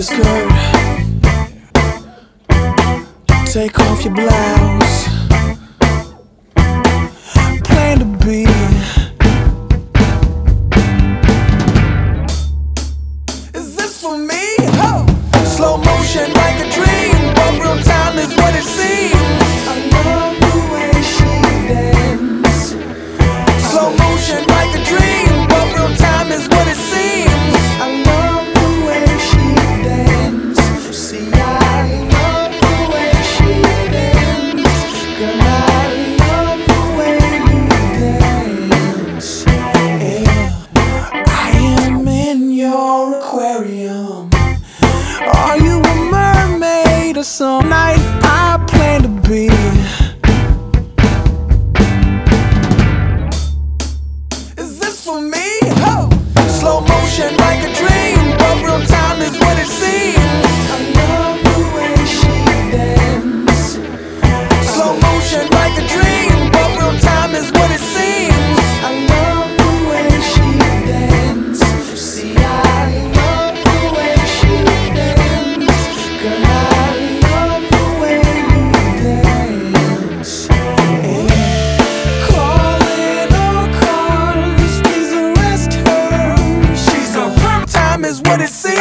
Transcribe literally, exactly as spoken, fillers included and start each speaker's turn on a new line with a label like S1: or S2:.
S1: your skirt, take off your blouse, plan to be. Is this for me? Ho! Slow motion like a dream, but real time is what it seems. I love the way she dance. Slow motion like a dream, but real time is what it seems. I love the way she dance. See, I love the way she dance. Girl, I love the way you dance. Yeah. I am in your aquarium. Are you a mermaid or some night I plan to be? Is this for me? Ho! Slow motion like a dream, but real time is what it seems. I love the way she dance. Slow motion like a dream, but real time is what it seems. I love the way she dance. See, I love the way she dance. Girl, I love the way you dance. Yeah. Calling all cars, please arrest her. She's a prime time is what it seems.